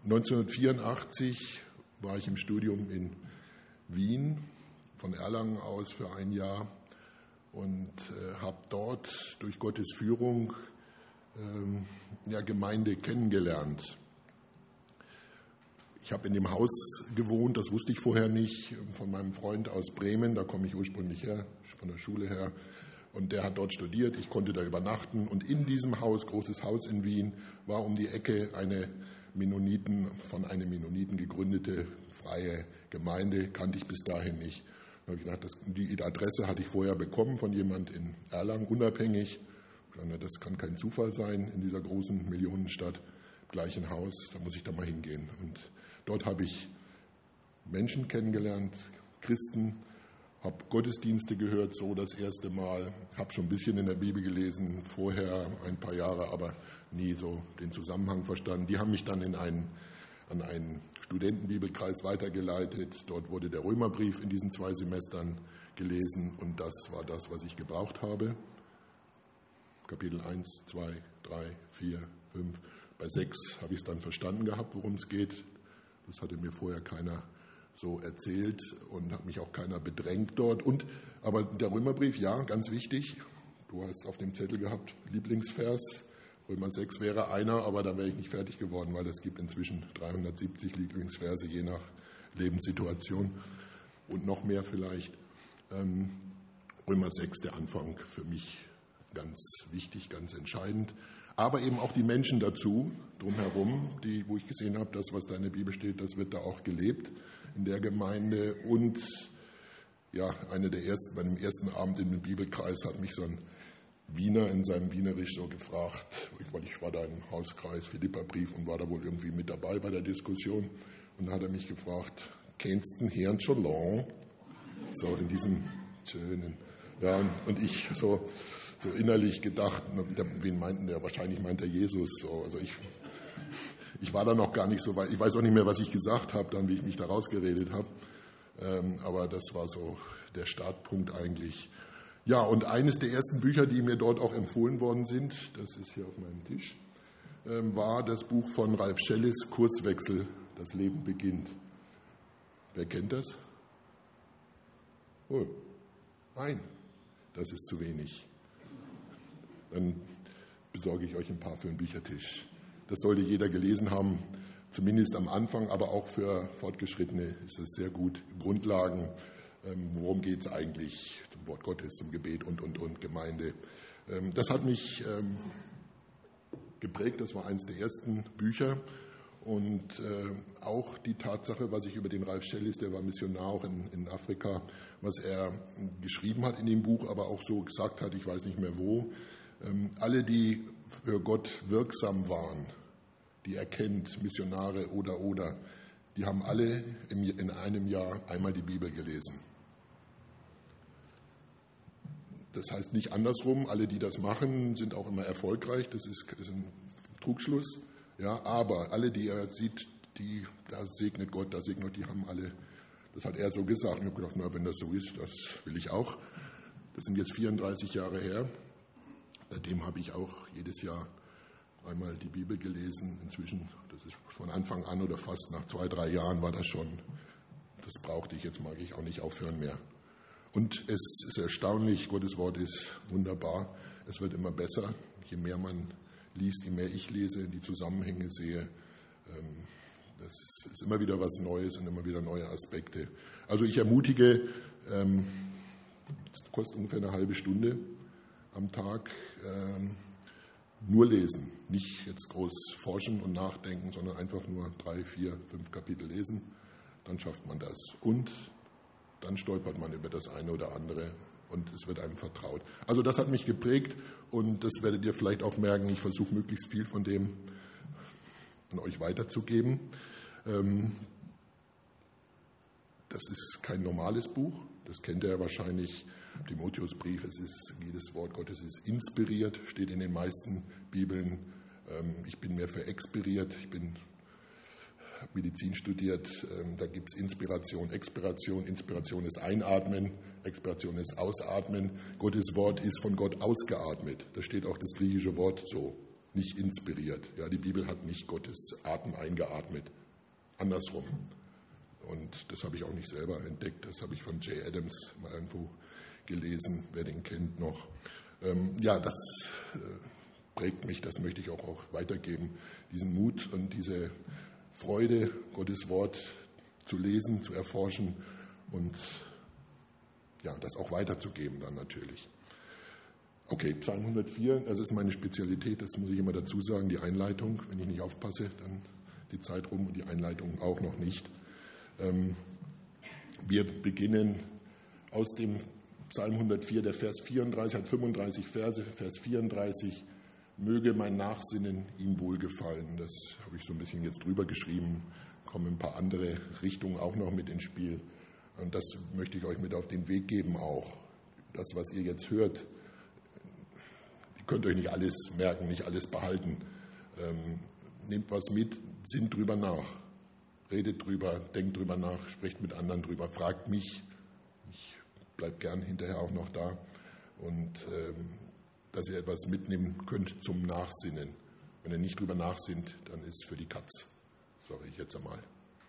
1984 war ich im Studium in Wien, von Erlangen aus für ein Jahr und habe dort durch Gottes Führung Gemeinde kennengelernt. Ich habe in dem Haus gewohnt, das wusste ich vorher nicht, von meinem Freund aus Bremen, da komme ich ursprünglich her, von der Schule her. Und der hat dort studiert, ich konnte da übernachten. Und in diesem Haus, großes Haus in Wien, war um die Ecke eine von einem Mennoniten gegründete freie Gemeinde, kannte ich bis dahin nicht. Da habe ich gedacht, die Adresse hatte ich vorher bekommen von jemand in Erlangen, unabhängig. Das kann kein Zufall sein in dieser großen Millionenstadt, im gleichen Haus, da muss ich da mal hingehen. Und dort habe ich Menschen kennengelernt, Christen, habe Gottesdienste gehört, so das erste Mal, habe schon ein bisschen in der Bibel gelesen, vorher ein paar Jahre, aber nie so den Zusammenhang verstanden. Die haben mich dann an einen Studentenbibelkreis weitergeleitet. Dort wurde der Römerbrief in diesen 2 Semestern gelesen und das war das, was ich gebraucht habe. Kapitel 1, 2, 3, 4, 5. Bei 6 habe ich es dann verstanden gehabt, worum es geht. Das hatte mir vorher keiner so erzählt und hat mich auch keiner bedrängt dort. Aber der Römerbrief, ja, ganz wichtig. Du hast auf dem Zettel gehabt, Lieblingsvers. Römer 6 wäre einer, aber da wäre ich nicht fertig geworden, weil es gibt inzwischen 370 Lieblingsverse, je nach Lebenssituation und noch mehr vielleicht. Römer 6, der Anfang für mich ganz wichtig, ganz entscheidend. Aber eben auch die Menschen dazu, drumherum, wo ich gesehen habe, das, was da in der Bibel steht, das wird da auch gelebt in der Gemeinde. Und ja, bei dem ersten Abend in dem Bibelkreis hat mich so ein Wiener in seinem Wienerisch so gefragt, weil ich war da im Hauskreis Philipperbrief und war da wohl irgendwie mit dabei bei der Diskussion. Und da hat er mich gefragt, kennst du den Herrn schon lang? So in diesem schönen, ja, und ich so innerlich gedacht, wen meinten der? Wahrscheinlich meint er Jesus. So. Also ich war da noch gar nicht so weit. Ich weiß auch nicht mehr, was ich gesagt habe, dann wie ich mich da rausgeredet habe. Aber das war so der Startpunkt eigentlich. Ja, und eines der ersten Bücher, die mir dort auch empfohlen worden sind, das ist hier auf meinem Tisch, war das Buch von Ralf Schellis, Kurswechsel, das Leben beginnt. Wer kennt das? Oh, nein, das ist zu wenig. Dann besorge ich euch ein paar für den Büchertisch. Das sollte jeder gelesen haben, zumindest am Anfang, aber auch für Fortgeschrittene ist es sehr gut. Grundlagen, worum geht es eigentlich, zum Wort Gottes, zum Gebet und Gemeinde. Das hat mich geprägt, das war eines der ersten Bücher. Und auch die Tatsache, was ich über den Ralf Schellis, der war Missionar auch in Afrika, was er geschrieben hat in dem Buch, aber auch so gesagt hat, ich weiß nicht mehr wo, alle, die für Gott wirksam waren, die er kennt, Missionare oder, die haben alle in einem Jahr einmal die Bibel gelesen. Das heißt nicht andersrum, alle, die das machen, sind auch immer erfolgreich, das ist ein Trugschluss. Ja, aber alle, die er sieht, da segnet Gott, die haben alle, das hat er so gesagt. Und ich habe gedacht, na, wenn das so ist, das will ich auch. Das sind jetzt 34 Jahre her. Seitdem habe ich auch jedes Jahr einmal die Bibel gelesen. Inzwischen, das ist von Anfang an oder fast nach 2-3 Jahren war das schon, das brauchte ich, jetzt mag ich auch nicht aufhören mehr. Und es ist erstaunlich, Gottes Wort ist wunderbar. Es wird immer besser, je mehr man liest, je mehr ich lese, die Zusammenhänge sehe. Das ist immer wieder was Neues und immer wieder neue Aspekte. Also ich ermutige, es kostet ungefähr eine halbe Stunde am Tag, nur lesen. Nicht jetzt groß forschen und nachdenken, sondern einfach nur 3, 4, 5 Kapitel lesen. Dann schafft man das. Und dann stolpert man über das eine oder andere und es wird einem vertraut. Also das hat mich geprägt und das werdet ihr vielleicht auch merken. Ich versuche möglichst viel von dem an euch weiterzugeben. Das ist kein normales Buch, das kennt ihr ja wahrscheinlich. Timotheusbrief, jedes Wort Gottes ist inspiriert, steht in den meisten Bibeln. Ich bin mehr für expiriert, ich habe Medizin studiert, da gibt es Inspiration, Expiration. Inspiration ist Einatmen, Expiration ist Ausatmen. Gottes Wort ist von Gott ausgeatmet, da steht auch das griechische Wort so. nicht inspiriert. Ja, die Bibel hat nicht Gottes Atem eingeatmet, andersrum. Und das habe ich auch nicht selber entdeckt, das habe ich von Jay Adams mal irgendwo gelesen, wer den kennt noch. Das prägt mich, das möchte ich auch weitergeben, diesen Mut und diese Freude, Gottes Wort zu lesen, zu erforschen und das auch weiterzugeben dann natürlich. Okay, Psalm 104, das ist meine Spezialität, das muss ich immer dazu sagen, die Einleitung. Wenn ich nicht aufpasse, dann die Zeit rum und die Einleitung auch noch nicht. Wir beginnen aus dem Psalm 104, der Vers 34, hat 35 Verse, Vers 34, möge mein Nachsinnen ihm wohlgefallen. Das habe ich so ein bisschen jetzt drüber geschrieben, kommen ein paar andere Richtungen auch noch mit ins Spiel. Und das möchte ich euch mit auf den Weg geben auch. Das, was ihr jetzt hört, ihr könnt euch nicht alles merken, nicht alles behalten. Nehmt was mit, sinnt drüber nach. Redet drüber, denkt drüber nach, sprecht mit anderen drüber, fragt mich. Ich bleibe gern hinterher auch noch da. Und dass ihr etwas mitnehmen könnt zum Nachsinnen. Wenn ihr nicht drüber nachsinnt, dann ist es für die Katz. Sage ich jetzt einmal.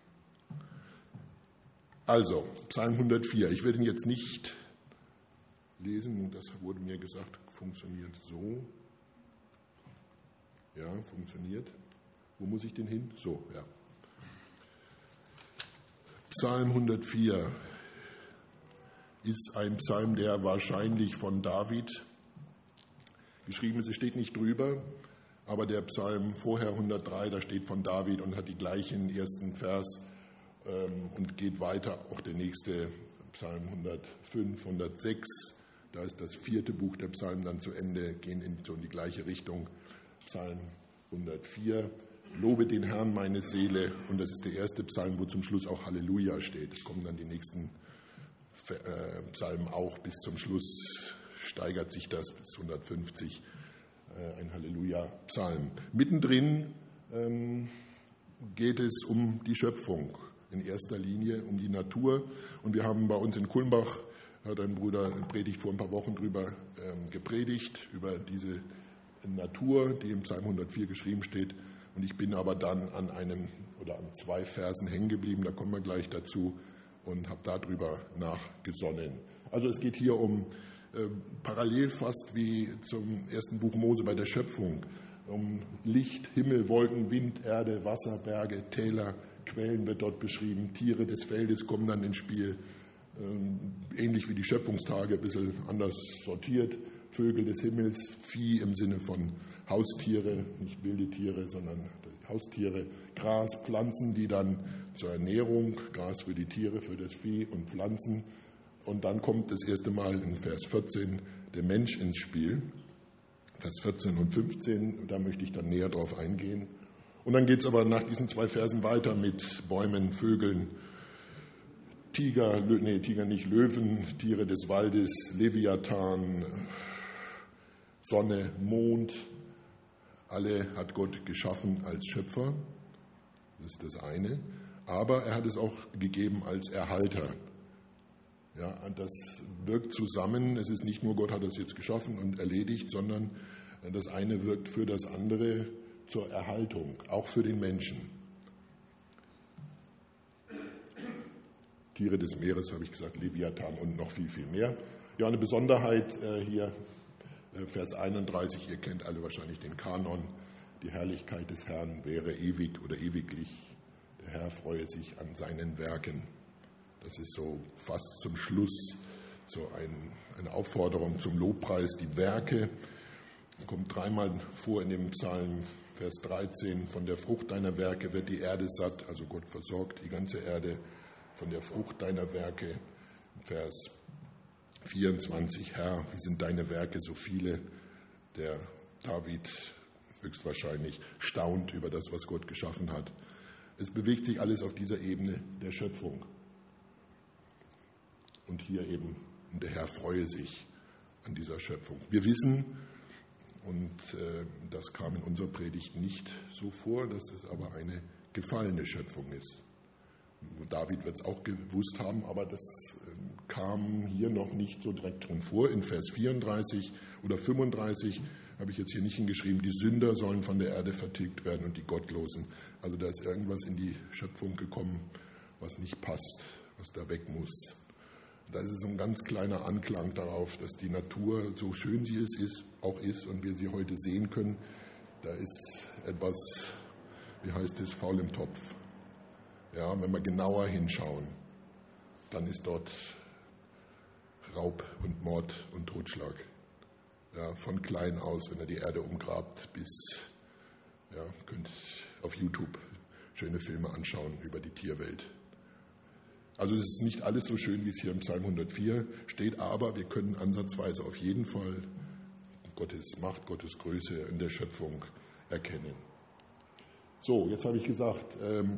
Also, Psalm 104. Ich werde ihn jetzt nicht lesen, das wurde mir gesagt, funktioniert so. Ja, funktioniert. Wo muss ich denn hin? So, ja. Psalm 104 ist ein Psalm, der wahrscheinlich von David geschrieben ist. Es steht nicht drüber, aber der Psalm vorher 103, da steht von David und hat die gleichen ersten Vers und geht weiter. Auch der nächste Psalm 105, 106, da ist das 4. Buch der Psalmen dann zu Ende, gehen in die gleiche Richtung. Psalm 104. Lobe den Herrn, meine Seele. Und das ist der erste Psalm, wo zum Schluss auch Halleluja steht. Es kommen dann die nächsten Psalmen auch. Bis zum Schluss steigert sich das bis 150, ein Halleluja-Psalm. Mittendrin geht es um die Schöpfung, in erster Linie um die Natur. Und wir haben bei uns in Kulmbach, hat ein Bruder eine Predigt vor ein paar Wochen drüber gepredigt, über diese Natur, die im Psalm 104 geschrieben steht. Und ich bin aber dann an 2 Versen hängen geblieben, da kommen wir gleich dazu, und habe darüber nachgesonnen. Also es geht hier um parallel fast wie zum ersten Buch Mose bei der Schöpfung, um Licht, Himmel, Wolken, Wind, Erde, Wasser, Berge, Täler, Quellen wird dort beschrieben, Tiere des Feldes kommen dann ins Spiel, ähnlich wie die Schöpfungstage, ein bisschen anders sortiert, Vögel des Himmels, Vieh im Sinne von Haustiere, nicht wilde Tiere, sondern Haustiere, Gras, Pflanzen, die dann zur Ernährung, Gras für die Tiere, für das Vieh und Pflanzen. Und dann kommt das erste Mal in Vers 14 der Mensch ins Spiel, Vers 14 und 15, da möchte ich dann näher drauf eingehen. Und dann geht es aber nach diesen 2 Versen weiter mit Bäumen, Vögeln, Tiger nicht, Löwen, Tiere des Waldes, Leviathan, Sonne, Mond, alle hat Gott geschaffen als Schöpfer, das ist das eine, aber er hat es auch gegeben als Erhalter. Ja, das wirkt zusammen, es ist nicht nur Gott hat es jetzt geschaffen und erledigt, sondern das eine wirkt für das andere zur Erhaltung, auch für den Menschen. Tiere des Meeres, habe ich gesagt, Leviathan und noch viel, viel mehr. Ja, eine Besonderheit hier, Vers 31, ihr kennt alle wahrscheinlich den Kanon, die Herrlichkeit des Herrn wäre ewig oder ewiglich, der Herr freue sich an seinen Werken. Das ist so fast zum Schluss so eine Aufforderung zum Lobpreis, die Werke. Kommt 3-mal vor in dem Psalm, Vers 13, von der Frucht deiner Werke wird die Erde satt, also Gott versorgt die ganze Erde von der Frucht deiner Werke. Vers 24, Herr, wie sind deine Werke so viele? Der David höchstwahrscheinlich staunt über das, was Gott geschaffen hat. Es bewegt sich alles auf dieser Ebene der Schöpfung. Und hier eben, der Herr freue sich an dieser Schöpfung. Wir wissen, und das kam in unserer Predigt nicht so vor, dass es aber eine gefallene Schöpfung ist. David wird es auch gewusst haben, aber das kam hier noch nicht so direkt drin vor. In Vers 34 oder 35 habe ich jetzt hier nicht hingeschrieben, die Sünder sollen von der Erde vertilgt werden und die Gottlosen. Also da ist irgendwas in die Schöpfung gekommen, was nicht passt, was da weg muss. Da ist es ein ganz kleiner Anklang darauf, dass die Natur, so schön sie auch ist und wir sie heute sehen können, da ist etwas, wie heißt es, faul im Topf. Ja, wenn wir genauer hinschauen, dann ist dort Raub und Mord und Totschlag. Ja, von klein aus, wenn er die Erde umgrabt, bis, ja, könnt auf YouTube schöne Filme anschauen über die Tierwelt. Also es ist nicht alles so schön, wie es hier im Psalm 104 steht, aber wir können ansatzweise auf jeden Fall Gottes Macht, Gottes Größe in der Schöpfung erkennen. So, jetzt habe ich gesagt,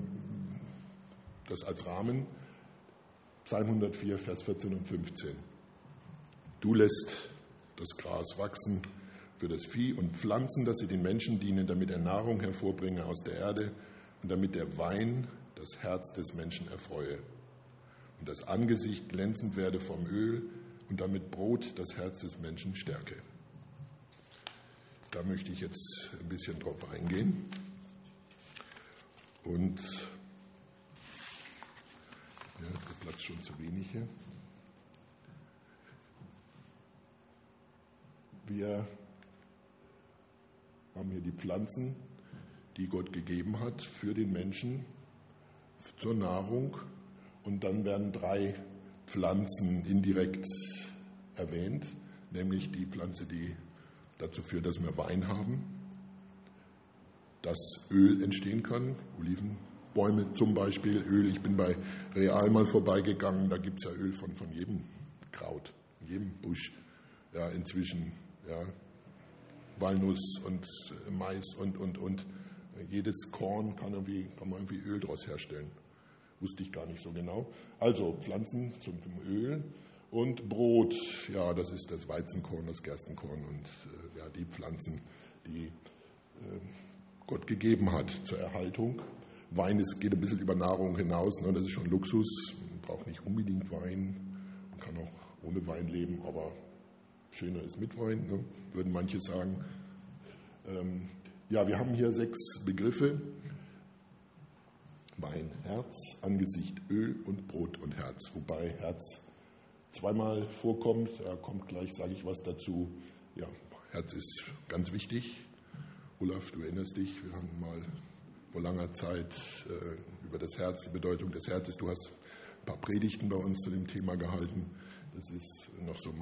das als Rahmen, Psalm 104, Vers 14 und 15. Du lässt das Gras wachsen für das Vieh und Pflanzen, dass sie den Menschen dienen, damit er Nahrung hervorbringe aus der Erde und damit der Wein das Herz des Menschen erfreue und das Angesicht glänzend werde vom Öl und damit Brot das Herz des Menschen stärke. Da möchte ich jetzt ein bisschen drauf eingehen. Und ja, der Platz schon zu wenig hier. Wir haben hier die Pflanzen, die Gott gegeben hat für den Menschen zur Nahrung. Und dann werden 3 Pflanzen indirekt erwähnt, nämlich die Pflanze, die dazu führt, dass wir Wein haben, dass Öl entstehen kann, Olivenbäume zum Beispiel, Öl. Ich bin bei Real mal vorbeigegangen, da gibt es ja Öl von jedem Kraut, jedem Busch, ja, inzwischen, ja, Walnuss und Mais und jedes Korn kann man irgendwie Öl daraus herstellen. Wusste ich gar nicht so genau. Also Pflanzen zum Öl und Brot, ja, das ist das Weizenkorn, das Gerstenkorn und ja, die Pflanzen, die Gott gegeben hat zur Erhaltung. Wein geht ein bisschen über Nahrung hinaus, ne, das ist schon Luxus, man braucht nicht unbedingt Wein, man kann auch ohne Wein leben, aber schöner ist mit Wein, ne, würden manche sagen. Ja, wir haben hier 6 Begriffe. Wein, Herz, Angesicht, Öl und Brot und Herz. Wobei Herz zweimal vorkommt, da kommt gleich, sage ich was dazu. Ja, Herz ist ganz wichtig. Olaf, du erinnerst dich, wir haben mal vor langer Zeit über das Herz, die Bedeutung des Herzens, du hast ein paar Predigten bei uns zu dem Thema gehalten. Das ist noch so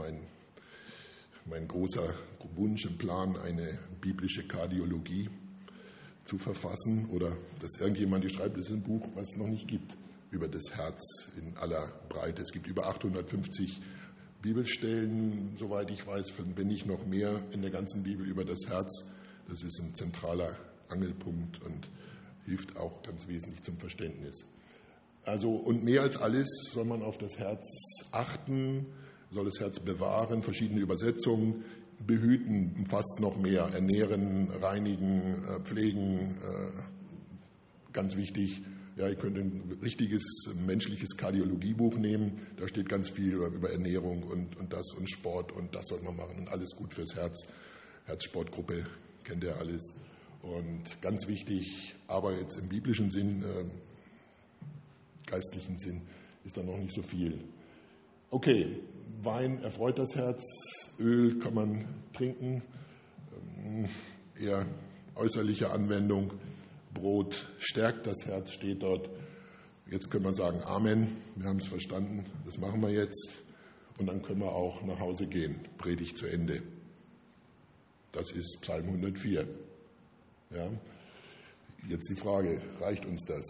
mein großer Wunsch und Plan, eine biblische Kardiologie zu verfassen oder dass irgendjemand die schreibt, das ist ein Buch, was es noch nicht gibt, über das Herz in aller Breite. Es gibt über 850 Bibelstellen, soweit ich weiß, wenn nicht noch mehr in der ganzen Bibel über das Herz. Das ist ein zentraler Angelpunkt und hilft auch ganz wesentlich zum Verständnis. Also und mehr als alles soll man auf das Herz achten, soll das Herz bewahren, verschiedene Übersetzungen, behüten, fast noch mehr, ernähren, reinigen, pflegen, ganz wichtig. Ja, ihr könnt ein richtiges menschliches Kardiologiebuch nehmen, da steht ganz viel über Ernährung und das und Sport und das soll man machen und alles gut fürs Herz. Herzsportgruppe kennt ihr alles. Und ganz wichtig, aber jetzt im biblischen Sinn, geistlichen Sinn, ist da noch nicht so viel. Okay, Wein erfreut das Herz, Öl kann man trinken, eher äußerliche Anwendung, Brot stärkt das Herz, steht dort. Jetzt können wir sagen Amen, wir haben es verstanden, das machen wir jetzt und dann können wir auch nach Hause gehen, Predigt zu Ende. Das ist Psalm 104. Ja. Jetzt die Frage, reicht uns das?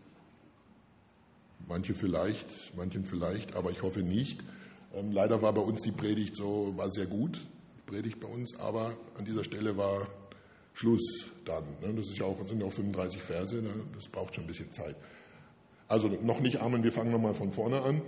Manchen vielleicht, aber ich hoffe nicht. Leider war bei uns die Predigt war sehr gut, die Predigt bei uns, aber an dieser Stelle war Schluss dann. Das sind ja auch 35 Verse, das braucht schon ein bisschen Zeit. Also noch nicht Amen, wir fangen nochmal von vorne an.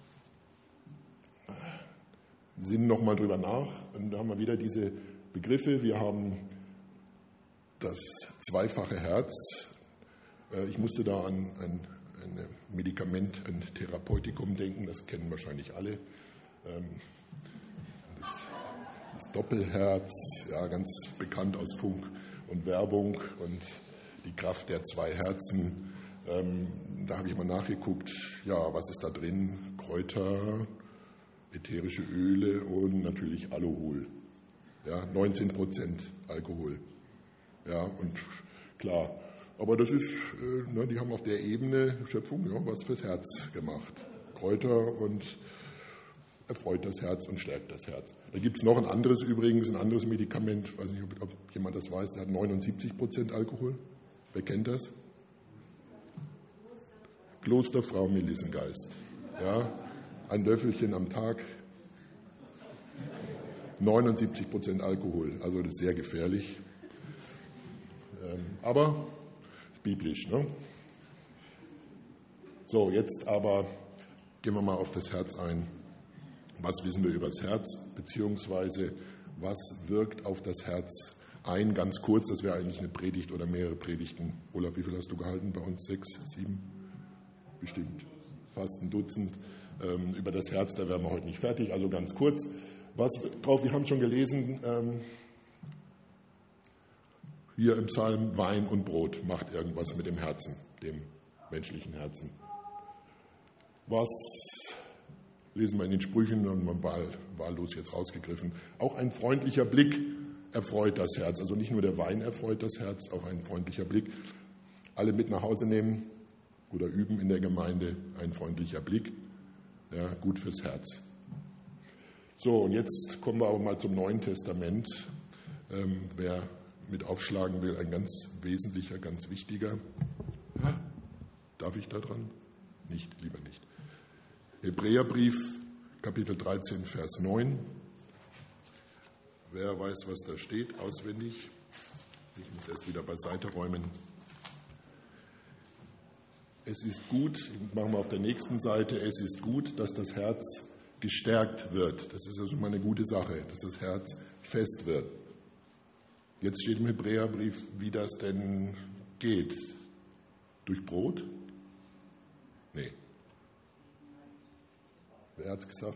Sinnen nochmal drüber nach. Und da haben wir wieder diese Begriffe. Wir haben das zweifache Herz. Ich musste da an ein Medikament, ein Therapeutikum denken, das kennen wahrscheinlich alle. Das Das Doppelherz, ja, ganz bekannt aus Funk und Werbung und die Kraft der 2 Herzen. Da habe ich mal nachgeguckt, ja, was ist da drin? Kräuter, ätherische Öle und natürlich Alkohol. Ja, 19% Alkohol. Ja, und klar, aber das ist, die haben auf der Ebene Schöpfung was fürs Herz gemacht. Kräuter und erfreut das Herz und stärkt das Herz. Da gibt es noch ein anderes Medikament, ich weiß nicht, ob jemand das weiß, der hat 79% Alkohol. Wer kennt das? Klosterfrau Melissengeist. Ja, ein Löffelchen am Tag, 79% Alkohol, also das ist sehr gefährlich. Aber biblisch. Ne? So, jetzt aber gehen wir mal auf das Herz ein. Was wissen wir über das Herz, beziehungsweise was wirkt auf das Herz ein? Ganz kurz, das wäre eigentlich eine Predigt oder mehrere Predigten. Olaf, wie viel hast du gehalten bei uns? 6, 7? Bestimmt. Fast ein Dutzend. Über das Herz, da wären wir heute nicht fertig, also ganz kurz. Was drauf, wir haben schon gelesen, hier im Psalm, Wein und Brot macht irgendwas mit dem Herzen, dem menschlichen Herzen. Was lesen wir in den Sprüchen und man wahllos jetzt rausgegriffen. Auch ein freundlicher Blick erfreut das Herz. Also nicht nur der Wein erfreut das Herz, auch ein freundlicher Blick. Alle mit nach Hause nehmen oder üben in der Gemeinde, ein freundlicher Blick. Ja, gut fürs Herz. So, und jetzt kommen wir aber mal zum Neuen Testament. Wer mit aufschlagen will, ein ganz wesentlicher, ganz wichtiger. Darf ich da dran? Nicht, lieber nicht. Hebräerbrief, Kapitel 13, Vers 9. Wer weiß, was da steht, auswendig? Ich muss erst wieder beiseite räumen. Es ist gut, machen wir auf der nächsten Seite, es ist gut, dass das Herz gestärkt wird. Das ist also mal eine gute Sache, dass das Herz fest wird. Jetzt steht im Hebräerbrief, wie das denn geht. Durch Brot? Nee. Wer hat es gesagt?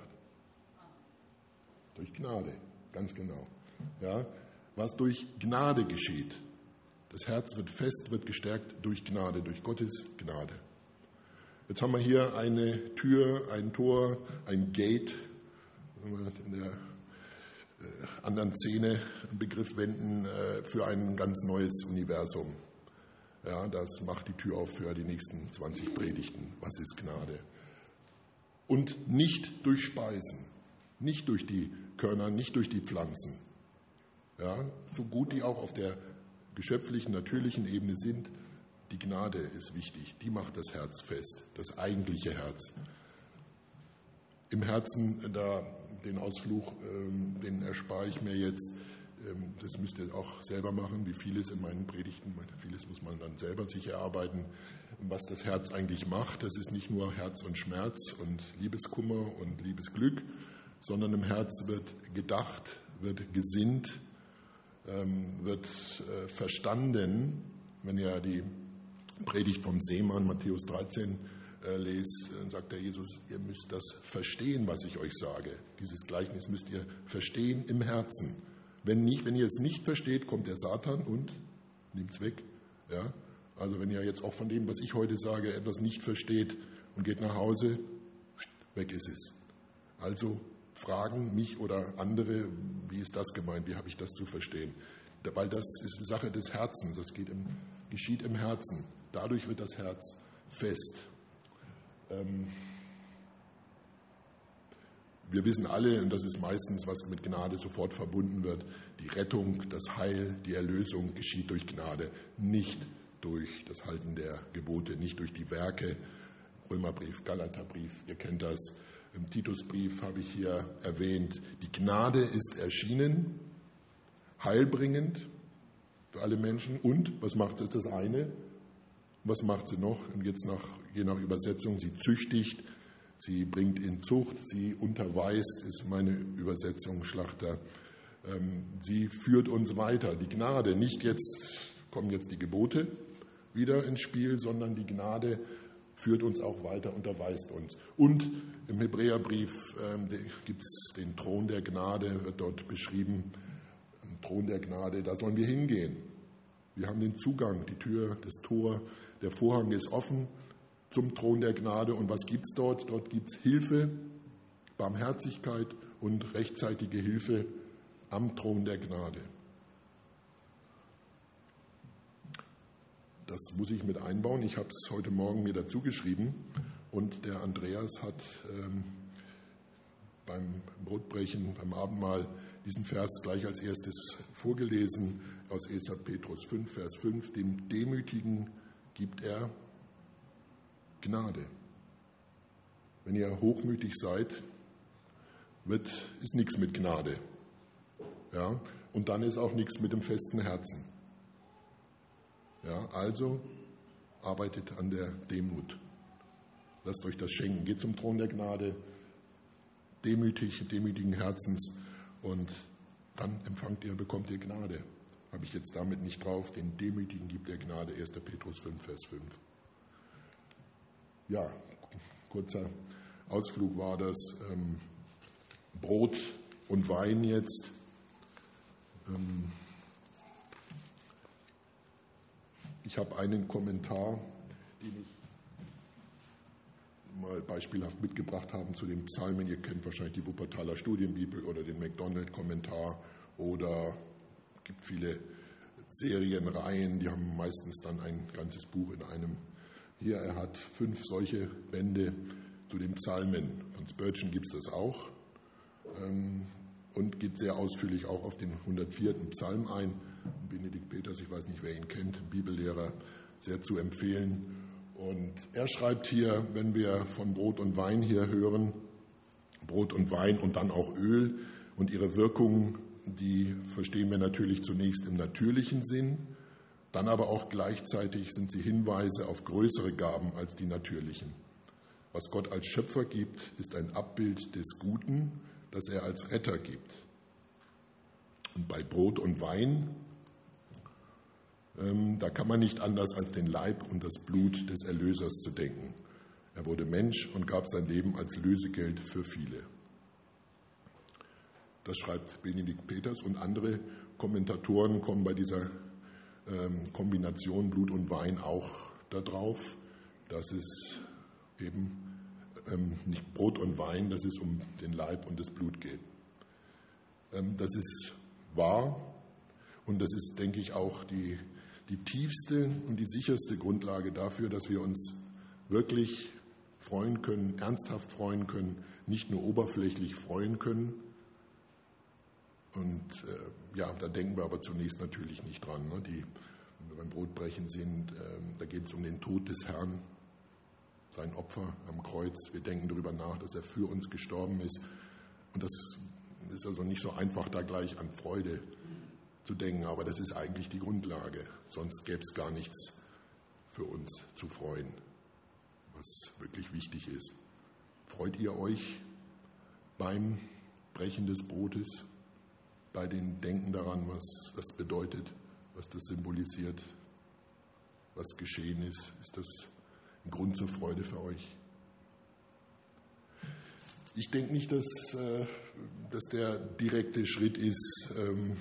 Durch Gnade, ganz genau. Ja, was durch Gnade geschieht. Das Herz wird fest, wird gestärkt durch Gnade, durch Gottes Gnade. Jetzt haben wir hier eine Tür, ein Tor, ein Gate. Wenn wir in der anderen Szene einen Begriff wenden, für ein ganz neues Universum. Ja, das macht die Tür auf für die nächsten 20 Predigten. Was ist Gnade? Und nicht durch Speisen, nicht durch die Körner, nicht durch die Pflanzen. Ja, so gut die auch auf der geschöpflichen, natürlichen Ebene sind, die Gnade ist wichtig. Die macht das Herz fest, das eigentliche Herz. Im Herzen, den Ausflug, den erspare ich mir jetzt. Das müsst ihr auch selber machen, wie vieles in meinen Predigten. Vieles muss man dann selber sich erarbeiten, was das Herz eigentlich macht. Das ist nicht nur Herz und Schmerz und Liebeskummer und Liebesglück, sondern im Herz wird gedacht, wird gesinnt, wird verstanden. Wenn ihr die Predigt vom Seemann, Matthäus 13, lest, dann sagt der Jesus, ihr müsst das verstehen, was ich euch sage. Dieses Gleichnis müsst ihr verstehen im Herzen. Wenn ihr es nicht versteht, kommt der Satan und nimmt es weg. Ja? Also wenn ihr jetzt auch von dem, was ich heute sage, etwas nicht versteht und geht nach Hause, weg ist es. Also fragen mich oder andere, wie ist das gemeint, wie habe ich das zu verstehen? Weil das ist eine Sache des Herzens, das geschieht im Herzen. Dadurch wird das Herz fest. Wir wissen alle, und das ist meistens, was mit Gnade sofort verbunden wird, die Rettung, das Heil, die Erlösung geschieht durch Gnade, nicht durch das Halten der Gebote, nicht durch die Werke. Römerbrief, Galaterbrief, ihr kennt das. Im Titusbrief habe ich hier erwähnt, die Gnade ist erschienen, heilbringend für alle Menschen. Und, was macht sie? Das eine. Was macht sie noch? Und jetzt je nach Übersetzung, sie züchtigt, sie bringt in Zucht, sie unterweist, ist meine Übersetzung, Schlachter. Sie führt uns weiter. Die Gnade, nicht jetzt kommen jetzt die Gebote wieder ins Spiel, sondern die Gnade führt uns auch weiter, unterweist uns. Und im Hebräerbrief gibt es den Thron der Gnade, wird dort beschrieben, Thron der Gnade, da sollen wir hingehen. Wir haben den Zugang, die Tür, das Tor, der Vorhang ist offen zum Thron der Gnade. Und was gibt es dort? Dort gibt es Hilfe, Barmherzigkeit und rechtzeitige Hilfe am Thron der Gnade. Das muss ich mit einbauen. Ich habe es heute Morgen mir dazu geschrieben und der Andreas hat beim Brotbrechen, beim Abendmahl diesen Vers gleich als erstes vorgelesen aus 1. Petrus 5, Vers 5. Dem Demütigen gibt er Gnade. Wenn ihr hochmütig seid, ist nichts mit Gnade. Ja? Und dann ist auch nichts mit dem festen Herzen. Ja, also arbeitet an der Demut. Lasst euch das schenken. Geht zum Thron der Gnade, demütigen Herzens und dann bekommt ihr Gnade. Habe ich jetzt damit nicht drauf. Den Demütigen gibt er Gnade. 1. Petrus 5, Vers 5. Ja, kurzer Ausflug war das. Brot und Wein jetzt. Ich habe einen Kommentar, den ich mal beispielhaft mitgebracht habe zu den Psalmen. Ihr kennt wahrscheinlich die Wuppertaler Studienbibel oder den MacDonald-Kommentar oder es gibt viele Serienreihen, die haben meistens dann ein ganzes Buch in einem. Hier, er hat 5 solche Bände zu den Psalmen. Von Spurgeon gibt es das auch und geht sehr ausführlich auch auf den 104. Psalm ein. Benedikt Peters, ich weiß nicht, wer ihn kennt, Bibellehrer, sehr zu empfehlen. Und er schreibt hier, wenn wir von Brot und Wein hier hören, Brot und Wein und dann auch Öl und ihre Wirkungen, die verstehen wir natürlich zunächst im natürlichen Sinn, dann aber auch gleichzeitig sind sie Hinweise auf größere Gaben als die natürlichen. Was Gott als Schöpfer gibt, ist ein Abbild des Guten, das er als Retter gibt. Und bei Brot und Wein, da kann man nicht anders als den Leib und das Blut des Erlösers zu denken. Er wurde Mensch und gab sein Leben als Lösegeld für viele. Das schreibt Benedikt Peters und andere Kommentatoren kommen bei dieser Kombination Blut und Wein auch darauf, dass es eben nicht Brot und Wein, dass es um den Leib und das Blut geht. Das ist wahr und das ist, denke ich, auch die tiefste und die sicherste Grundlage dafür, dass wir uns wirklich freuen können, ernsthaft freuen können, nicht nur oberflächlich freuen können. Und da denken wir aber zunächst natürlich nicht dran. Ne? Wenn wir beim Brotbrechen sind, da geht es um den Tod des Herrn, sein Opfer am Kreuz. Wir denken darüber nach, dass er für uns gestorben ist. Und das ist also nicht so einfach, da gleich an Freude zu denken, aber das ist eigentlich die Grundlage. Sonst gäbe es gar nichts für uns zu freuen, was wirklich wichtig ist. Freut ihr euch beim Brechen des Brotes, bei den Denken daran, was das bedeutet, was das symbolisiert, was geschehen ist? Ist das ein Grund zur Freude für euch? Ich denke nicht, dass der direkte Schritt ist,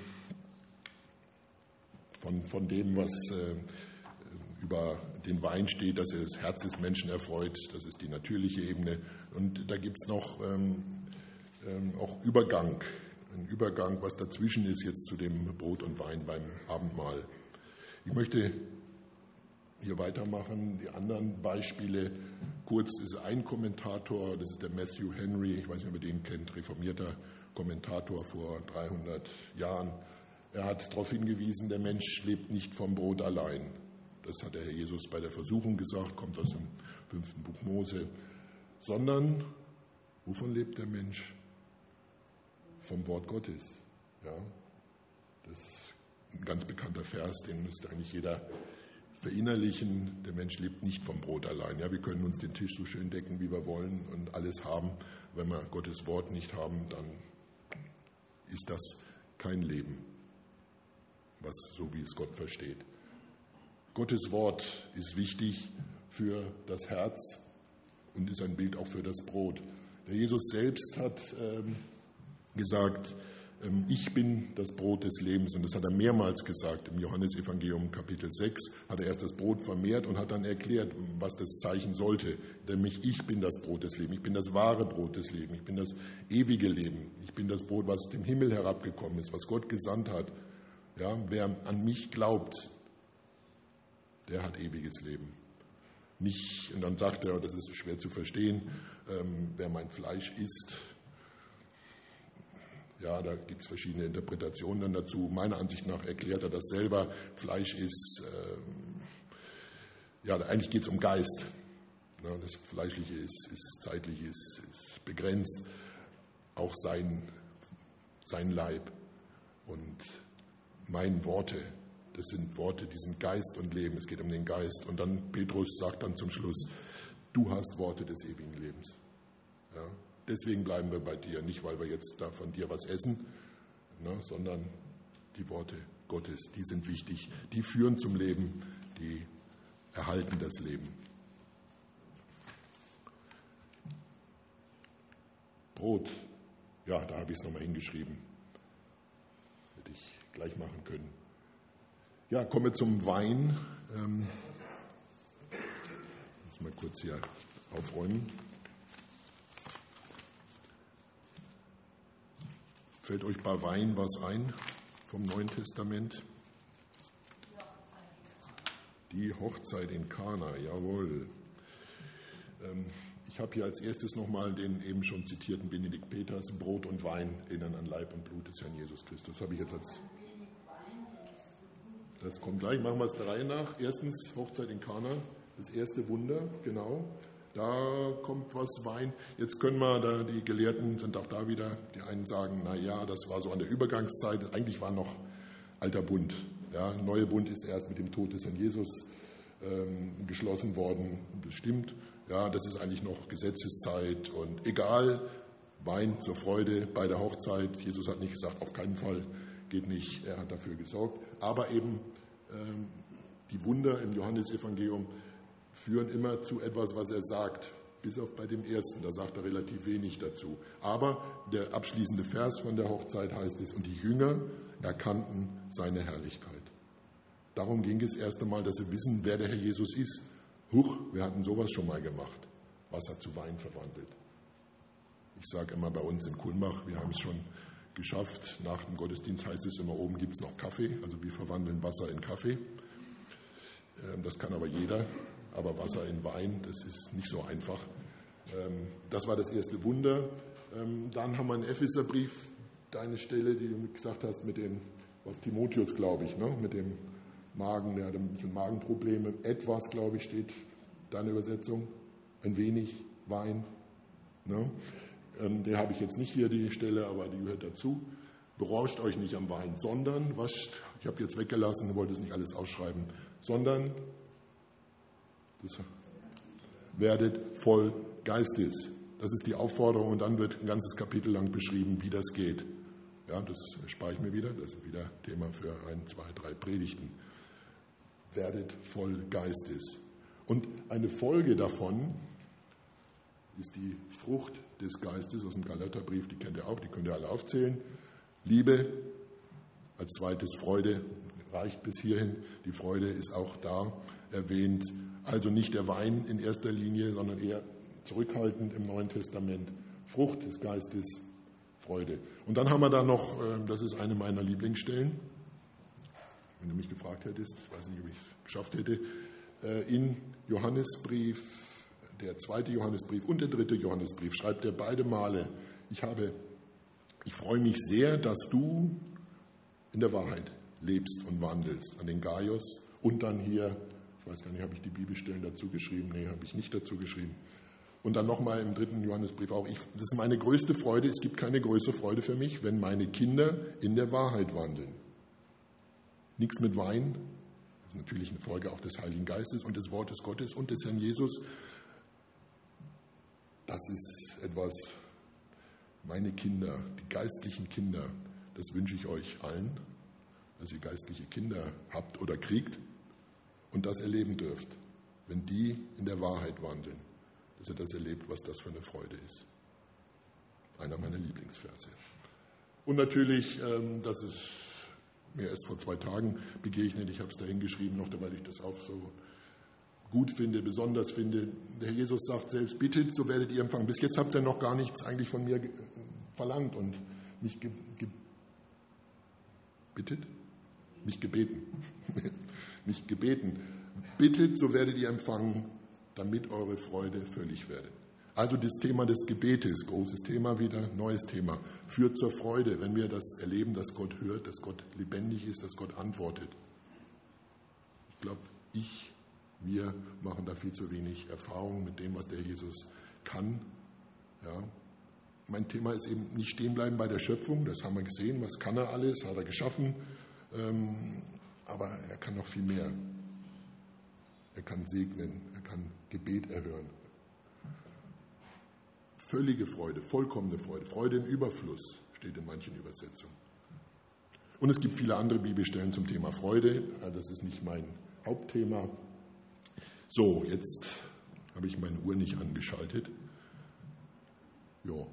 von dem, was über den Wein steht, dass er das Herz des Menschen erfreut. Das ist die natürliche Ebene. Und da gibt es noch auch einen Übergang, was dazwischen ist jetzt zu dem Brot und Wein beim Abendmahl. Ich möchte hier weitermachen. Die anderen Beispiele, kurz ist ein Kommentator, das ist der Matthew Henry, ich weiß nicht, ob ihr den kennt, reformierter Kommentator vor 300 Jahren. Er hat darauf hingewiesen, der Mensch lebt nicht vom Brot allein. Das hat der Herr Jesus bei der Versuchung gesagt, kommt aus dem 5. Buch Mose. Sondern, wovon lebt der Mensch? Vom Wort Gottes. Ja? Das ist ein ganz bekannter Vers, den müsste eigentlich jeder verinnerlichen. Der Mensch lebt nicht vom Brot allein. Ja? Wir können uns den Tisch so schön decken, wie wir wollen und alles haben. Wenn wir Gottes Wort nicht haben, dann ist das kein Leben, so wie es Gott versteht. Gottes Wort ist wichtig für das Herz und ist ein Bild auch für das Brot. Der Jesus selbst hat gesagt, ich bin das Brot des Lebens. Und das hat er mehrmals gesagt. Im Johannesevangelium Kapitel 6 hat er erst das Brot vermehrt und hat dann erklärt, was das Zeichen sollte. Nämlich, ich bin das Brot des Lebens. Ich bin das wahre Brot des Lebens. Ich bin das ewige Leben. Ich bin das Brot, was aus dem Himmel herabgekommen ist, was Gott gesandt hat. Ja, wer an mich glaubt, der hat ewiges Leben. Nicht, und dann sagt er, das ist schwer zu verstehen, wer mein Fleisch isst. Ja, da gibt es verschiedene Interpretationen dann dazu. Meiner Ansicht nach erklärt er das selber. Fleisch ist, eigentlich geht es um Geist. Ja, das Fleischliche ist zeitlich, ist begrenzt. Auch sein Leib. Und meine Worte, das sind Worte, die sind Geist und Leben. Es geht um den Geist. Und dann Petrus sagt dann zum Schluss, du hast Worte des ewigen Lebens. Ja. Deswegen bleiben wir bei dir, nicht weil wir jetzt da von dir was essen, sondern die Worte Gottes, die sind wichtig, die führen zum Leben, die erhalten das Leben. Brot, ja, da habe ich es nochmal hingeschrieben, hätte ich gleich machen können. Ja, kommen wir zum Wein. Muss mal kurz hier aufräumen. Fällt euch bei Wein was ein vom Neuen Testament? Die Hochzeit in Kana, jawohl. Ich habe hier als erstes nochmal den eben schon zitierten Benedikt Peters, Brot und Wein erinnern an Leib und Blut des Herrn Jesus Christus. Habe ich jetzt das kommt gleich, machen wir es der Reihe nach. Erstens Hochzeit in Kana, das erste Wunder, genau. Da kommt was Wein. Jetzt können wir, die Gelehrten sind auch da wieder, die einen sagen, das war so an der Übergangszeit, eigentlich war noch alter Bund. Ja, neue Bund ist erst mit dem Tod des Herrn Jesus geschlossen worden, bestimmt. Ja, das ist eigentlich noch Gesetzeszeit und egal, Wein zur Freude bei der Hochzeit. Jesus hat nicht gesagt, auf keinen Fall, geht nicht, er hat dafür gesorgt. Aber eben die Wunder im Johannesevangelium führen immer zu etwas, was er sagt, bis auf bei dem ersten, da sagt er relativ wenig dazu. Aber der abschließende Vers von der Hochzeit heißt es, und die Jünger erkannten seine Herrlichkeit. Darum ging es erst einmal, dass sie wissen, wer der Herr Jesus ist. Huch, wir hatten sowas schon mal gemacht. Wasser zu Wein verwandelt. Ich sage immer bei uns in Kulmbach, wir haben es schon geschafft. Nach dem Gottesdienst heißt es immer, oben gibt es noch Kaffee. Also wir verwandeln Wasser in Kaffee. Das kann aber jeder. Aber Wasser in Wein, das ist nicht so einfach. Das war das erste Wunder. Dann haben wir einen Epheserbrief, deine Stelle, die du gesagt hast, mit dem, was Timotheus, glaube ich, mit dem Magen, der hat ein bisschen Magenprobleme. Etwas, glaube ich, steht deine Übersetzung. Ein wenig Wein. Den habe ich jetzt nicht hier, die Stelle, aber die gehört dazu. Berauscht euch nicht am Wein, sondern, ich habe jetzt weggelassen, wollte es nicht alles ausschreiben, sondern werdet voll Geistes. Das ist die Aufforderung und dann wird ein ganzes Kapitel lang beschrieben, wie das geht. Ja, das spare ich mir wieder, das ist wieder Thema für 1, 2, 3 Predigten. Werdet voll Geistes. Und eine Folge davon ist die Frucht des Geistes aus dem Galaterbrief, die kennt ihr auch, die könnt ihr alle aufzählen. Liebe, als zweites Freude, reicht bis hierhin. Die Freude ist auch da erwähnt. Also nicht der Wein in erster Linie, sondern eher zurückhaltend im Neuen Testament. Frucht des Geistes, Freude. Und dann haben wir da noch, das ist eine meiner Lieblingsstellen, wenn du mich gefragt hättest, ich weiß nicht, ob ich es geschafft hätte, in Johannesbrief, der 2. Johannesbrief und der 3. Johannesbrief, schreibt er beide Male, ich freue mich sehr, dass du in der Wahrheit lebst und wandelst, an den Gaius und dann hier, ich weiß gar nicht, habe ich die Bibelstellen dazu geschrieben? Nee, habe ich nicht dazu geschrieben. Und dann nochmal im 3. Johannesbrief auch, das ist meine größte Freude, es gibt keine größere Freude für mich, wenn meine Kinder in der Wahrheit wandeln. Nichts mit Wein, das ist natürlich eine Folge auch des Heiligen Geistes und des Wortes Gottes und des Herrn Jesus. Das ist etwas, meine Kinder, die geistlichen Kinder, das wünsche ich euch allen, dass ihr geistliche Kinder habt oder kriegt und das erleben dürft. wenn die in der Wahrheit wandeln, dass er das erlebt, was das für eine Freude ist. Einer meiner Lieblingsverse. Und natürlich, das ist mir erst vor 2 Tagen begegnet, ich habe es da hingeschrieben, noch weil ich das auch so gut finde, besonders finde. Der Herr Jesus sagt selbst, bittet, so werdet ihr empfangen. Bis jetzt habt ihr noch gar nichts eigentlich von mir verlangt und mich gebeten. Nicht gebeten. Bittet, so werdet ihr empfangen, damit eure Freude völlig werde. Also das Thema des Gebetes, großes Thema wieder, neues Thema, führt zur Freude, wenn wir das erleben, dass Gott hört, dass Gott lebendig ist, dass Gott antwortet. Ich glaube, wir machen da viel zu wenig Erfahrung mit dem, was der Jesus kann. Ja. Mein Thema ist eben nicht stehen bleiben bei der Schöpfung, das haben wir gesehen, was kann er alles, hat er geschaffen, aber er kann noch viel mehr. Er kann segnen, er kann Gebet erhören. Völlige Freude, vollkommene Freude, Freude im Überfluss steht in manchen Übersetzungen. Und es gibt viele andere Bibelstellen zum Thema Freude, das ist nicht mein Hauptthema. So, jetzt habe ich meine Uhr nicht angeschaltet. Jo.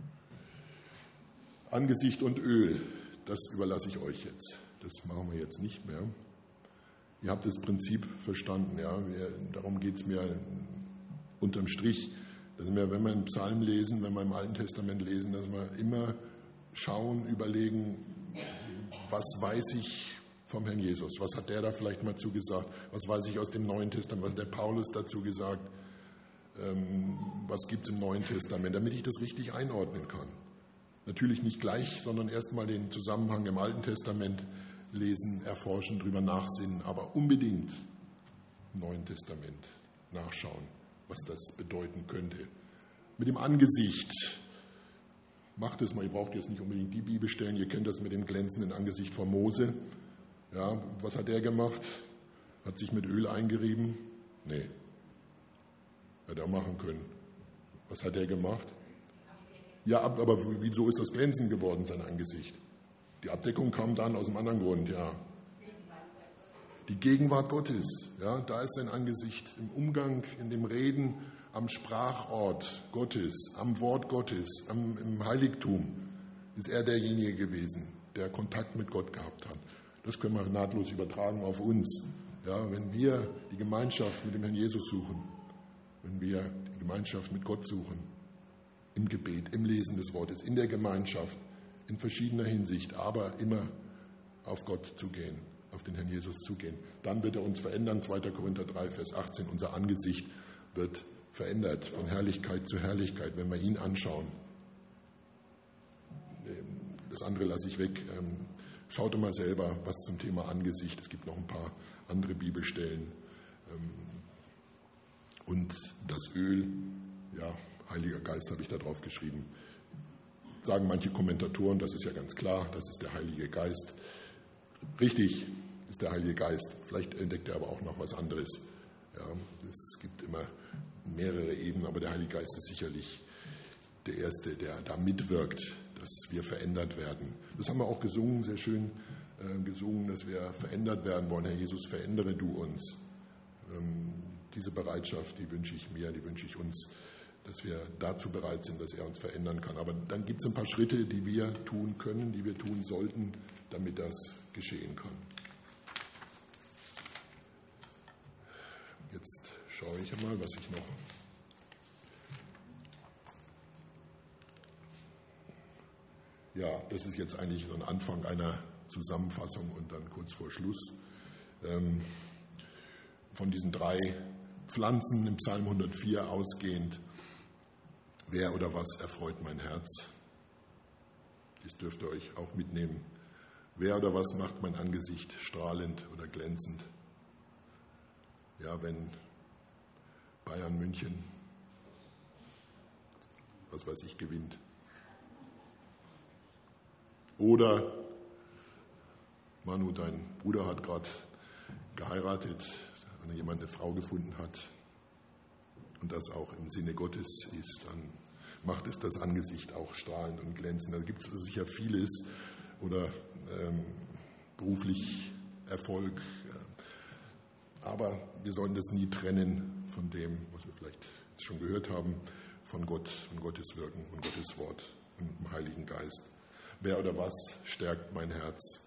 Angesicht und Öl, das überlasse ich euch jetzt. Das machen wir jetzt nicht mehr. Ihr habt das Prinzip verstanden. Ja? Darum geht es mir unterm Strich. Dass wir, wenn wir einen Psalm lesen, wenn wir im Alten Testament lesen, dass wir immer schauen, überlegen, was weiß ich vom Herrn Jesus? Was hat der da vielleicht mal zugesagt? Was weiß ich aus dem Neuen Testament? Was hat der Paulus dazu gesagt? Was gibt es im Neuen Testament? Damit ich das richtig einordnen kann. Natürlich nicht gleich, sondern erstmal den Zusammenhang im Alten Testament lesen, erforschen, drüber nachsinnen, aber unbedingt im Neuen Testament nachschauen, was das bedeuten könnte. Mit dem Angesicht, macht es mal, ihr braucht jetzt nicht unbedingt die Bibelstellen, ihr kennt das mit dem glänzenden Angesicht von Mose. Ja, was hat er gemacht? Hat sich mit Öl eingerieben? Nee. Hätte er machen können. Was hat er gemacht? Ja, aber wieso ist das glänzend geworden, sein Angesicht? Die Abdeckung kam dann aus einem anderen Grund, ja. Die Gegenwart Gottes, ja, da ist sein Angesicht im Umgang, in dem Reden, am Sprachort Gottes, am Wort Gottes, im Heiligtum ist er derjenige gewesen, der Kontakt mit Gott gehabt hat. Das können wir nahtlos übertragen auf uns. Ja, wenn wir die Gemeinschaft mit dem Herrn Jesus suchen, wenn wir die Gemeinschaft mit Gott suchen, im Gebet, im Lesen des Wortes, in der Gemeinschaft, in verschiedener Hinsicht, aber immer auf Gott zugehen, auf den Herrn Jesus zugehen, dann wird er uns verändern. 2. Korinther 3, Vers 18, unser Angesicht wird verändert von Herrlichkeit zu Herrlichkeit, wenn wir ihn anschauen. Das andere lasse ich weg. Schaut mal selber, was zum Thema Angesicht. Es gibt noch ein paar andere Bibelstellen. Und das Öl, ja, Heiliger Geist habe ich da drauf geschrieben. Sagen manche Kommentatoren, das ist ja ganz klar, das ist der Heilige Geist. Richtig, ist der Heilige Geist. Vielleicht entdeckt er aber auch noch was anderes. Ja, es gibt immer mehrere Ebenen, aber der Heilige Geist ist sicherlich der Erste, der da mitwirkt, dass wir verändert werden. Das haben wir auch gesungen, sehr schön gesungen, dass wir verändert werden wollen. Herr Jesus, verändere du uns. Diese Bereitschaft, die wünsche ich mir, die wünsche ich uns, dass wir dazu bereit sind, dass er uns verändern kann. Aber dann gibt es ein paar Schritte, die wir tun können, die wir tun sollten, damit das geschehen kann. Jetzt schaue ich mal, was ich noch... Ja, das ist jetzt eigentlich so ein Anfang einer Zusammenfassung und dann kurz vor Schluss. Von diesen 3 Pflanzen im Psalm 104 ausgehend. Wer oder was erfreut mein Herz? Das dürft ihr euch auch mitnehmen. Wer oder was macht mein Angesicht strahlend oder glänzend? Ja, wenn Bayern München, was weiß ich, gewinnt. Oder Manu, dein Bruder hat gerade geheiratet, wenn jemand eine Frau gefunden hat und das auch im Sinne Gottes ist, dann macht es das Angesicht auch strahlend und glänzend. Da gibt es sicher vieles oder beruflich Erfolg, Aber wir sollen das nie trennen von dem, was wir vielleicht jetzt schon gehört haben, von Gott, von Gottes Wirken, von Gottes Wort und dem Heiligen Geist. Wer oder was stärkt mein Herz?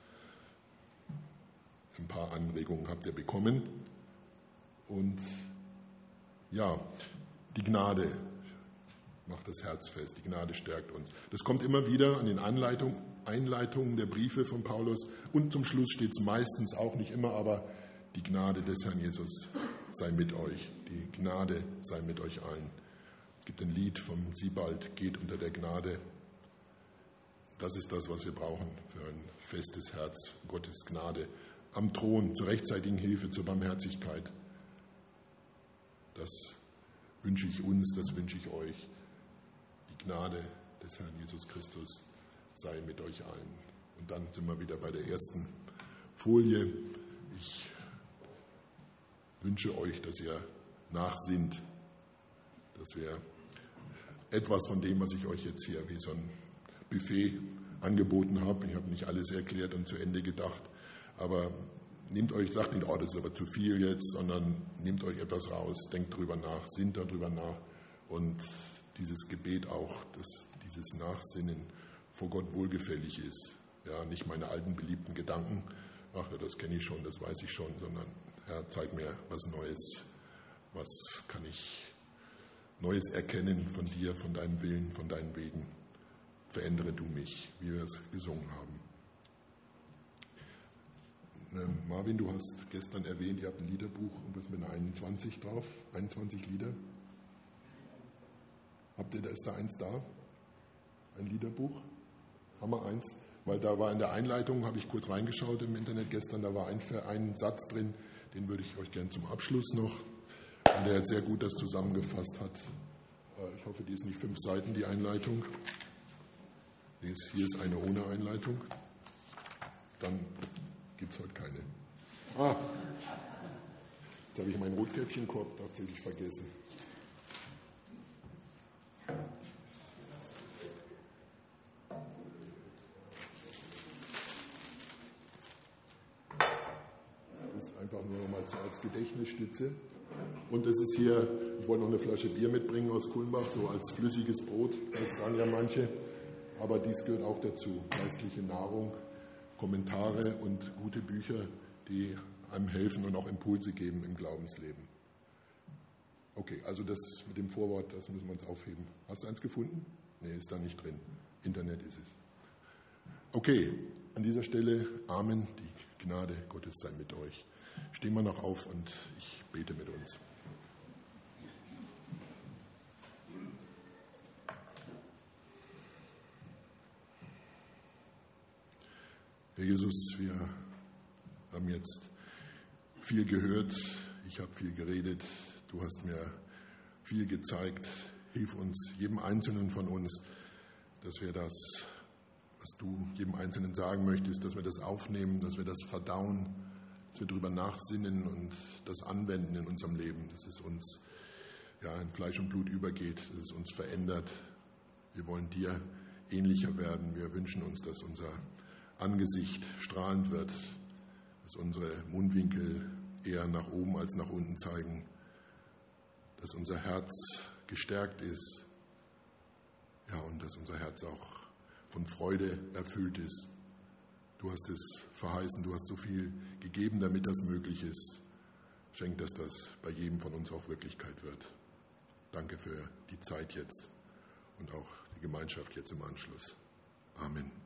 Ein paar Anregungen habt ihr bekommen. Und ja, die Gnade macht das Herz fest, die Gnade stärkt uns. Das kommt immer wieder an den Einleitungen der Briefe von Paulus und zum Schluss steht es meistens auch, nicht immer, aber die Gnade des Herrn Jesus sei mit euch. Die Gnade sei mit euch allen. Es gibt ein Lied vom Siebald, geht unter der Gnade. Das ist das, was wir brauchen für ein festes Herz, Gottes Gnade. Am Thron, zur rechtzeitigen Hilfe, zur Barmherzigkeit. Das wünsche ich uns, das wünsche ich euch. Die Gnade des Herrn Jesus Christus sei mit euch allen. Und dann sind wir wieder bei der ersten Folie. Ich wünsche euch, dass ihr nachsinnt, dass wir etwas von dem, was ich euch jetzt hier wie so ein Buffet angeboten habe, ich habe nicht alles erklärt und zu Ende gedacht, aber nehmt euch, sagt nicht, oh, das ist aber zu viel jetzt, sondern nehmt euch etwas raus, denkt darüber nach, sinnt darüber nach und dieses Gebet auch, dass dieses Nachsinnen vor Gott wohlgefällig ist. Ja, nicht meine alten beliebten Gedanken, ach ja, das kenne ich schon, das weiß ich schon, sondern Herr, zeig mir was Neues, was kann ich Neues erkennen von dir, von deinem Willen, von deinen Wegen. Verändere du mich, wie wir es gesungen haben. Marvin, du hast gestern erwähnt, ihr habt ein Liederbuch und was mit einer 21 drauf, 21 Lieder. Ist da eins da? Ein Liederbuch? Haben wir eins? Weil da war in der Einleitung, habe ich kurz reingeschaut im Internet gestern, da war ein Satz drin, den würde ich euch gerne zum Abschluss noch, und der jetzt sehr gut das zusammengefasst hat. Ich hoffe, die ist nicht 5 Seiten, die Einleitung. Hier ist eine ohne Einleitung. Dann gibt es heute keine. Jetzt habe ich meinen Rotkäppchenkorb tatsächlich vergessen. Das ist einfach nur noch mal als Gedächtnisstütze. Und das ist hier, ich wollte noch eine Flasche Bier mitbringen aus Kulmbach, so als flüssiges Brot, das sagen ja manche. Aber dies gehört auch dazu, geistliche Nahrung, Kommentare und gute Bücher, die einem helfen und auch Impulse geben im Glaubensleben. Okay, also das mit dem Vorwort, das müssen wir uns aufheben. Hast du eins gefunden? Nee, ist da nicht drin. Internet ist es. Okay, an dieser Stelle Amen, die Gnade Gottes sei mit euch. Stehen wir noch auf und ich bete mit uns. Herr Jesus, wir haben jetzt viel gehört, ich habe viel geredet, du hast mir viel gezeigt. Hilf uns, jedem Einzelnen von uns, dass wir das, was du jedem Einzelnen sagen möchtest, dass wir das aufnehmen, dass wir das verdauen, dass wir darüber nachsinnen und das anwenden in unserem Leben, dass es uns in Fleisch und Blut übergeht, dass es uns verändert. Wir wollen dir ähnlicher werden. Wir wünschen uns, dass unser Angesicht strahlend wird, dass unsere Mundwinkel eher nach oben als nach unten zeigen, dass unser Herz gestärkt ist, und dass unser Herz auch von Freude erfüllt ist. Du hast es verheißen, du hast so viel gegeben, damit das möglich ist. Schenk, dass das bei jedem von uns auch Wirklichkeit wird. Danke für die Zeit jetzt und auch die Gemeinschaft jetzt im Anschluss. Amen.